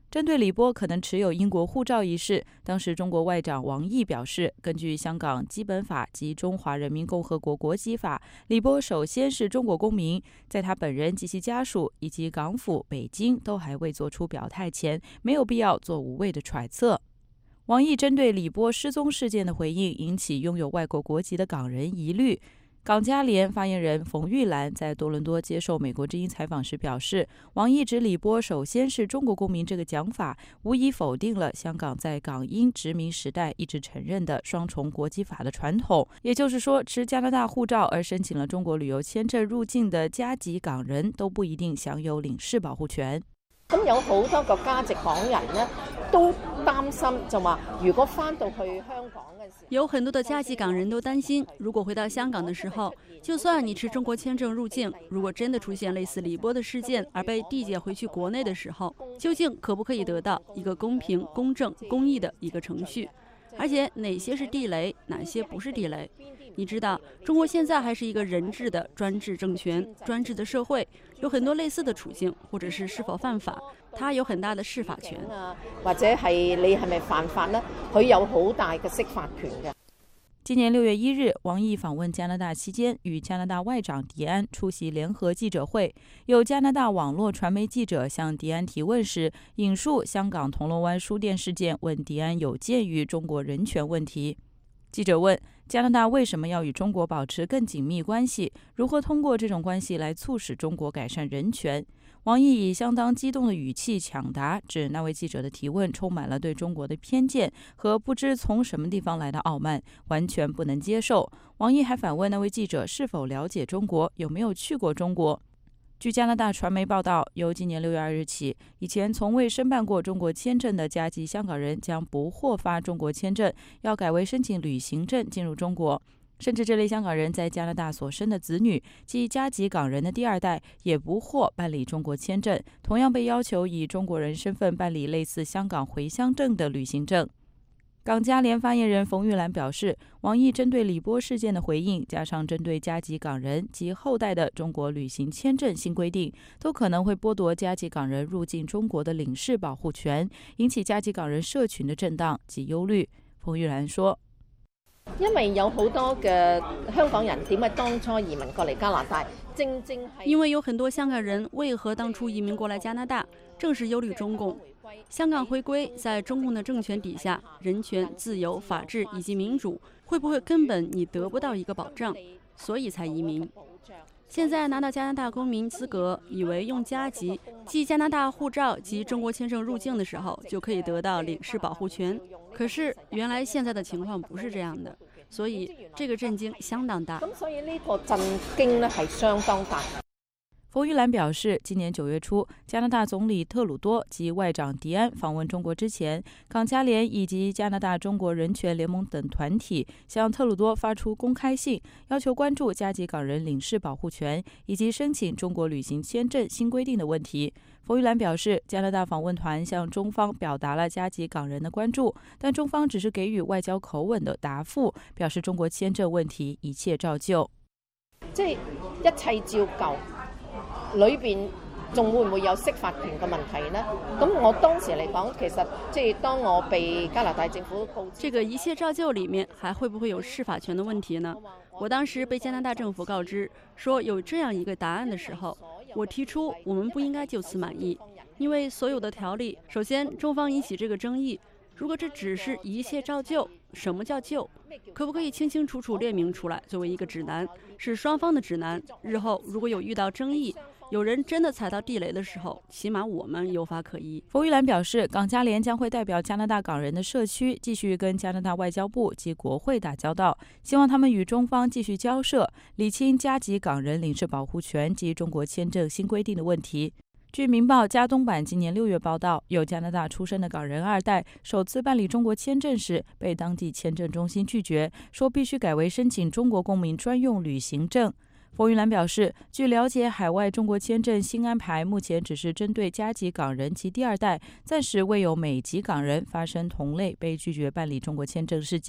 针对李波可能持有英国护照一事，当时中国外长王毅表示，根据香港基本法及中华人民共和国国籍法，李波首先是中国公民，在他本人及其家属以及港府、北京都还未做出表态前，没有必要做无谓的揣测。王毅针对李波失踪事件的回应引起拥有外国国籍的港人疑虑。港加联发言人冯玉兰在多伦多接受美国之音采访时表示，王毅指李波首先是中国公民这个讲法，无疑否定了香港在港英殖民时代一直承认的双重国籍法的传统，也就是说，持加拿大护照而申請了中國旅遊簽證入境的加籍港人都不一定享有領事保護權。 咁有好多個加籍港人呢，都擔心就話，如果翻到去香港嘅時候， 有很多的加籍港人都擔心，如果回到香港的時候，就算你持中國簽證入境，如果真的出現類似李波的事件而被遞解回去國內的時候，究竟可不可以得到一個公平、公正、公義的一個程序？而且哪些是地雷，哪些不是地雷？你知道，中國現在還是一個人治的專制政權、專制的社會，有很多類似的處境，或者是否犯法，它有很大的釋法權。 或者係你係咪犯法呢？佢有好大嘅釋法權嘅。 今年6月1日，王毅訪問加拿大期間，與加拿大外長迪安出席聯合記者會。有加拿大網絡傳媒記者向迪安提問時，引述香港銅鑼灣書店事件，問迪安有鑑於中國人權問題。記者問加拿大為什麼要與中國保持更緊密關係？如何通過這種關係來促使中國改善人權？王毅以相當激動的語氣搶答，指那位記者的提問充滿了對中國的偏見和不知從什麼地方來的傲慢，完全不能接受。王毅還反問那位記者是否了解中國，有沒有去過中國。據加拿大傳媒報道，由今年6月2日起，以前從未申辦過中國簽證的加籍香港人將不獲發中國簽證，要改為申請旅行證進入中國。甚至這類香港人在加拿大所生的子女，即加籍港人的第二代，也不獲辦理中國簽證，同樣被要求以中國人身份辦理類似香港回鄉證的旅行證。港加聯發言人馮玉蘭表示，王毅針對李波事件的回應，加上針對加籍港人及後代的中國旅行簽證新規定，都可能會剝奪加籍港人入境中國的領事保護權，引起加籍港人社群的震盪及憂慮。馮玉蘭說， 因為有好多嘅香港人點解當初移民過嚟加拿大，正係因為有很多香港人為何當初移民過來加拿大，正是憂慮中共。香港回歸在中共的政權底下，人權、自由、法治以及民主會不會根本你得不到一個保障，所以才移民。現在拿到加拿大公民資格，以為用加籍即加拿大護照及中國簽證入境的時候就可以得到領事保護權，可是原來現在的情況不是這樣的，所以這個震驚相當大。 咁所以呢個震驚呢係相當大。 馮玉蘭表示，今年9月初，加拿大總理特魯多及外長迪安訪問中國之前，港加聯以及加拿大中國人權聯盟等團體向特魯多發出公開信，要求關注加籍港人領事保護權以及申請中國旅行簽證新規定的問題。馮玉蘭表示，加拿大訪問團向中方表達了加籍港人的關注，但中方只是給予外交口吻的答覆，表示中國簽證問題一切照舊。 即係一切照舊。裏邊仲會唔會有釋法權嘅問題呢？咁我當時嚟講，其實即係當我被加拿大政府告知， 這個一切照舊裏面還會不會有釋法權的問題呢？我當時被加拿大政府告知說有這樣一個答案的時候，我提出我們不應該就此滿意，因為所有的條例，首先中方引起這個爭議，如果這只是一切照舊，什麼叫舊？可不可以清清楚楚列明出來，作為一個指南，是雙方的指南。日後如果有遇到爭議，有人真的踩到地雷的時候，起碼我們有法可依。 馮玉蘭表示，港加聯將會代表加拿大港人的社區，繼續跟加拿大外交部及國會打交道，希望他們與中方繼續交涉，理清加籍港人領事保護權及中國簽證新規定的問題。據《明報》加東版今年6月報道，有加拿大出生的港人二代首次辦理中國簽證時，被當地簽證中心拒絕，說必須改為申請中國公民專用旅行證。馮玉蘭表示，據了解，海外中國簽證新安排目前只是針對加籍港人及第二代，暫時未有美籍港人發生同類被拒絕辦理中國簽證事件。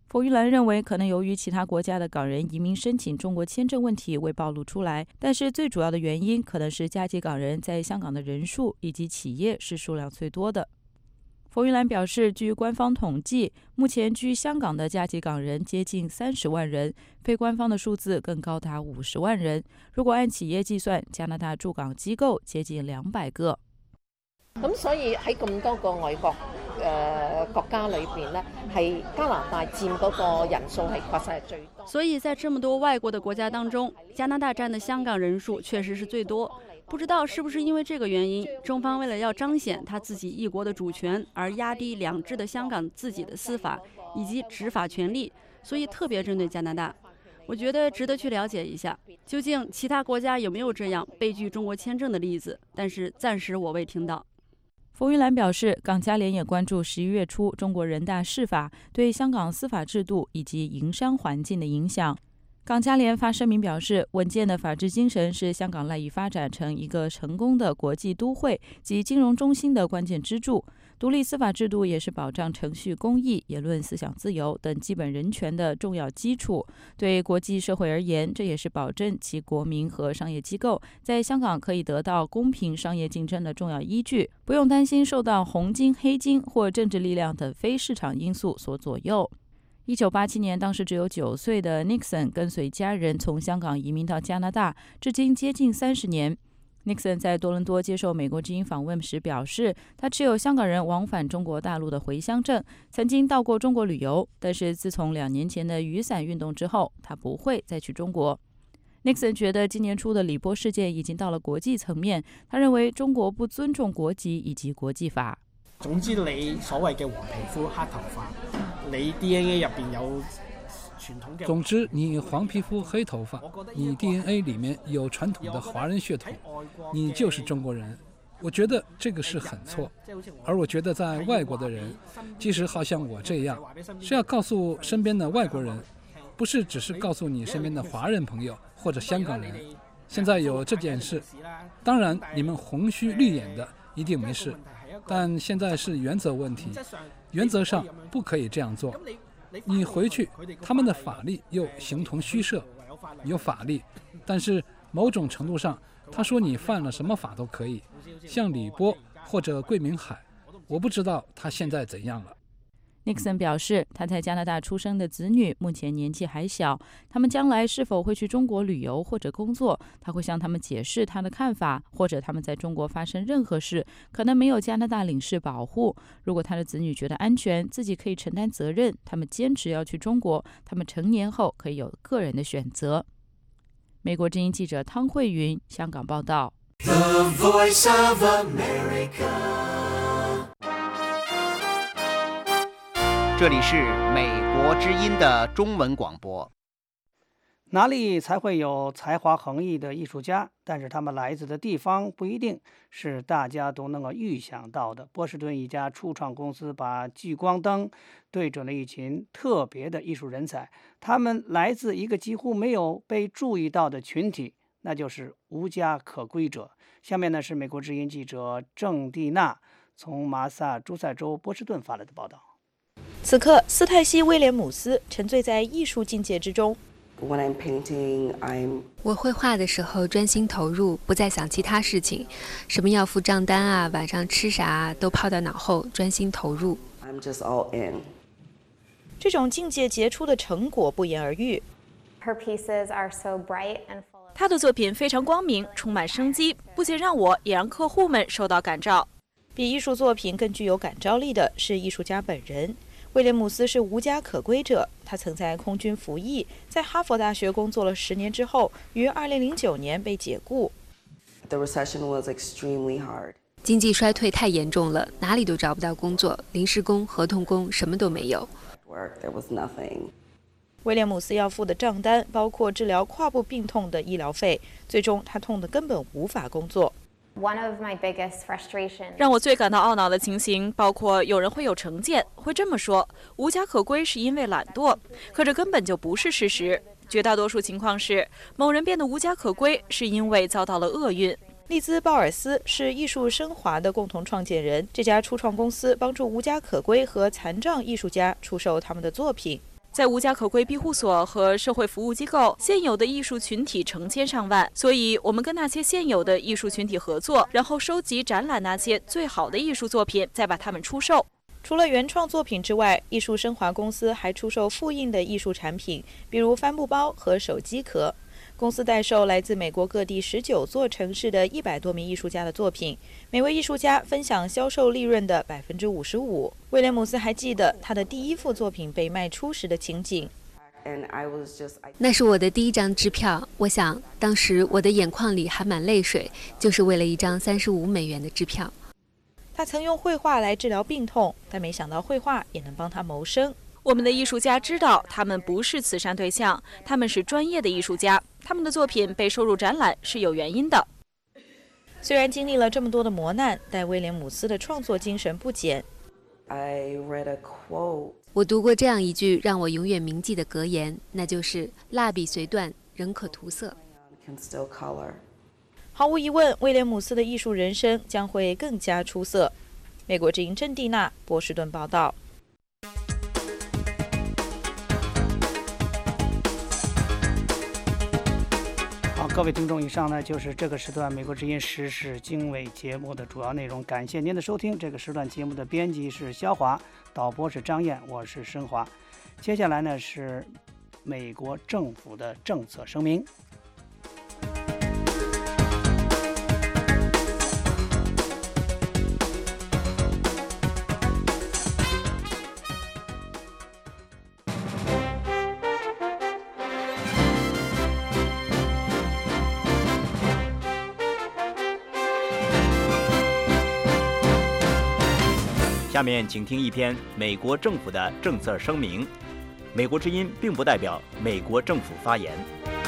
冯玉兰认为，可能由于其他国家的港人移民申请中国签证问题未暴露出来，但是最主要的原因可能是加籍港人在香港的人数以及企业是数量最多的。冯玉兰表示，据官方统计，目前居香港的加籍港人接近30万人，非官方的数字更高达50万人。如果按企业計算，加拿大駐港機構接近200個。 咁所以喺咁多個外國國家裏邊呢，係加拿大佔嗰個人數係確實係最多。 所以在這麼多外國的國家當中，加拿大佔的香港人數確實是最多。不知道是不是因為這個原因，中方為了要彰顯他自己一國的主權，而壓低兩制的香港自己的司法以及執法權力，所以特別針對加拿大。我覺得值得去了解一下，究竟其他國家有沒有這樣被拒中國簽證的例子，但是暫時我未聽到。 冯玉蘭表示，港加聯也關注11月初中國人大釋法對香港司法制度以及營商環境的影響。港加聯發聲明表示，穩健的法治精神是香港賴以發展成一個成功的國際都會及金融中心的關鍵支柱。獨立司法制度也是保障程序公義、言論思想自由等基本人權的重要基礎。對國際社會而言，這也是保證其國民和商業機構在香港可以得到公平商業競爭的重要依據，不用擔心受到紅金、黑金或政治力量等非市場因素所左右。1987年，當時只有9歲的 Nixon 跟隨家人從香港移民到加拿大，至今接近30年。Nixon 在多倫多接受美國之音訪問時表示，他持有香港人往返中國大陸的回鄉證，曾經到過中國旅遊，但是自從2年前的雨傘運動之後，他不會再去中國。Nixon 覺得今年初的李波事件已經到了國際層面，他認為中國不尊重國籍以及國際法。 總之你所謂嘅黃皮膚黑頭髮，你 DNA 入邊有總之，你黃皮膚黑頭髮，你 DNA 裡面有傳統的華人血統，你就是中國人。我覺得這個是很錯，而我覺得在外國的人，即使好像我這樣，是要告訴身邊的外國人，不是只是告訴你身邊的華人朋友或者香港人。現在有這件事，當然你們紅鬚綠眼的一定沒事，但現在是原則問題，原則上不可以這樣做。你回去，他們的法律又形同虛設，有法律，但是某種程度上，他說你犯了什麼法都可以，像李波或者桂明海，我不知道他現在怎樣了。 Nixon 表示，他在加拿大出生的子女目前年紀還小，他們將來是否會去中國旅遊或者工作，他會向他們解釋他的看法，或者他們在中國發生任何事，可能沒有加拿大領事保護。如果他的子女覺得安全，自己可以承擔責任，他們堅持要去中國，他們成年後可以有個人的選擇。美國之音記者湯慧雲香港報道。The Voice of America。 這裡是美國之音的中文廣播。 哪裡才會有才華橫溢的藝術家？但是他們來自的地方不一定是大家都能夠預想到的。波士頓一家初創公司把聚光燈對準了一群特別的藝術人才，他們來自一個幾乎沒有被注意到的群體，那就是無家可歸者。下面呢是美國之音記者鄭蒂娜從馬薩諸塞州波士頓發來的報道。 此刻，斯泰西·威廉姆斯沉醉在藝術境界之中。 我繪畫的時候專心投入，不再想其他事情，什麼要付賬單啊，晚上吃啥都拋到腦後，專心投入。 這種境界傑出的成果不言而喻。他的作品非常光明，充滿生機，不僅讓我，也讓客戶們受到感召。比藝術作品更具有感召力的是藝術家本人。威廉姆斯是無家可歸者，他曾在空軍服役，在哈佛大學工作了10年之後，於2009年被解雇。 經濟衰退太嚴重了，哪裡都找不到工作，臨時工、合同工什麼都沒有。 威廉姆斯要付的賬單包括治療胯部病痛的醫療費，最終他痛得根本無法工作。讓我最感到懊惱的情形包括有人會有成見，會這麼說無家可歸是因為懶惰，可這根本就不是事實。絕大多數情況是某人變得無家可歸是因為遭到了厄運。利茲·鮑爾斯是藝術昇華的共同創建人，這家初創公司幫助無家可歸和殘障藝術家出售他們的作品。 在无家可归庇护所和社会服务机构，现有的艺术群体成千上万，所以我们跟那些现有的艺术群体合作，然后收集展览那些最好的艺术作品，再把它们出售。除了原创作品之外，艺术升华公司还出售复印的艺术产品，比如帆布包和手机壳。公司代售来自美国各地19座城市的100多名艺术家的作品，每位艺术家分享销售利润的55%。威廉姆斯还记得他的第一幅作品被卖出时的情景。 那是我的第一张支票，我想当时我的眼眶里含满泪水，就是为了一张35美元的支票。 他曾用绘画来治疗病痛，但没想到绘画也能帮他谋生。我们的艺术家知道，他们不是慈善对象，他们是专业的艺术家，他们的作品被收入展览是有原因的。虽然经历了这么多的磨难，但威廉姆斯的创作精神不减。 我读过这样一句让我永远铭记的格言，那就是蜡笔虽断，仍可涂色。 毫无疑问，威廉姆斯的艺术人生将会更加出色。美国之音郑蒂娜，波士顿报道。 好，各位听众，以上呢就是这个时段美国之音时事经纬节目的主要内容。感谢您的收听。这个时段节目的编辑是肖华，导播是张燕，我是申华。接下来呢是美国政府的政策声明。 下面请听一篇美国政府的政策声明。美国之音并不代表美国政府发言。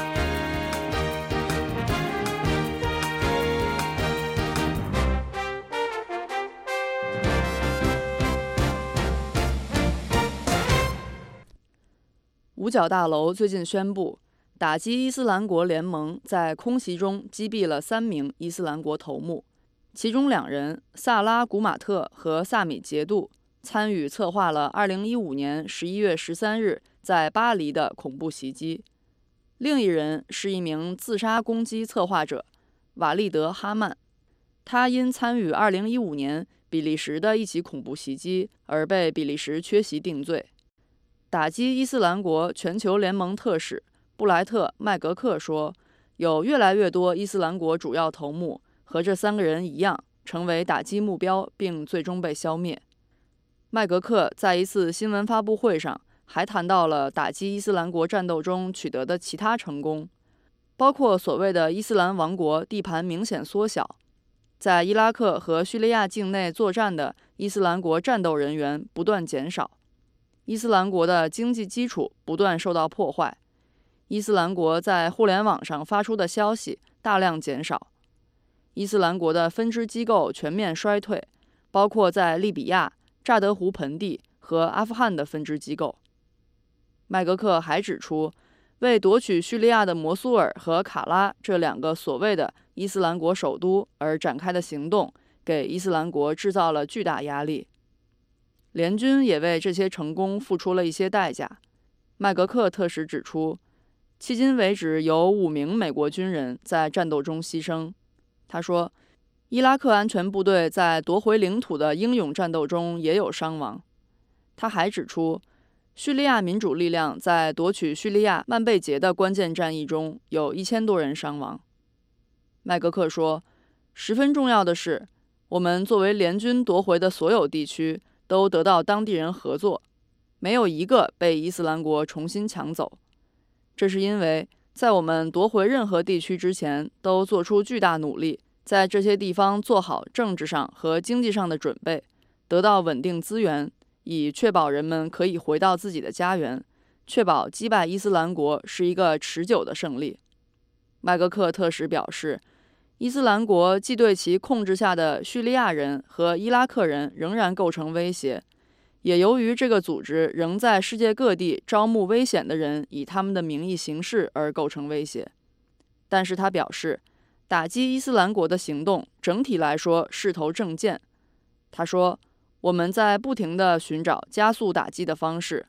五角大楼最近宣布，打击伊斯兰国联盟在空袭中击毙了3名伊斯兰国头目。其中2人萨拉·古马特和萨米·杰杜参与策划了2015年11月13日在巴黎的恐怖袭击，另一人是一名自杀攻击策划者瓦利德·哈曼，他因参与2015年比利时的一起恐怖袭击而被比利时缺席定罪。打击伊斯兰国全球联盟特使布莱特·麦格克说，有越来越多伊斯兰国主要头目和这3个人一样，成为打击目标，并最终被消灭。麦格克在一次新闻发布会上还谈到了打击伊斯兰国战斗中取得的其他成功，包括所谓的伊斯兰王国地盘明显缩小，在伊拉克和叙利亚境内作战的伊斯兰国战斗人员不断减少，伊斯兰国的经济基础不断受到破坏，伊斯兰国在互联网上发出的消息大量减少，伊斯兰国的分支机构全面衰退，包括在利比亚、乍得湖盆地和阿富汗的分支机构。麦格克还指出，为夺取叙利亚的摩苏尔和卡拉这2个所谓的伊斯兰国首都而展开的行动，给伊斯兰国制造了巨大压力。联军也为这些成功付出了一些代价。麦格克特使指出，迄今为止有5名美国军人在战斗中牺牲。他说，伊拉克安全部队在夺回领土的英勇战斗中也有伤亡。他还指出，叙利亚民主力量在夺取叙利亚曼贝杰的关键战役中有1000多人伤亡。麦格克说，十分重要的是，我们作为联军夺回的所有地区都得到当地人合作，没有一个被伊斯兰国重新抢走。这是因为在我们夺回任何地区之前，都做出巨大努力，在这些地方做好政治上和经济上的准备，得到稳定资源，以确保人们可以回到自己的家园，确保击败伊斯兰国是一个持久的胜利。麦格克特使表示，伊斯兰国既对其控制下的叙利亚人和伊拉克人仍然构成威胁，也由于这个组织仍在世界各地招募危险的人以他们的名义行事而构成威胁。但是他表示，打击伊斯兰国的行动整体来说势头正健。他说，我们在不停地寻找加速打击的方式，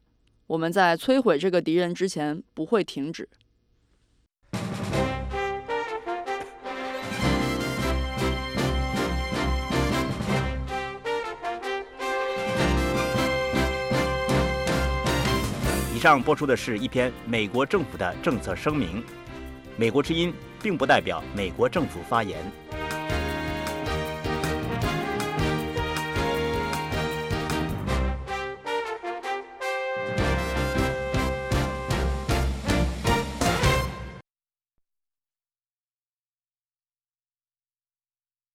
我们在摧毁这个敌人之前不会停止。 以上播出的是一篇美国政府的政策声明。美国之音并不代表美国政府发言。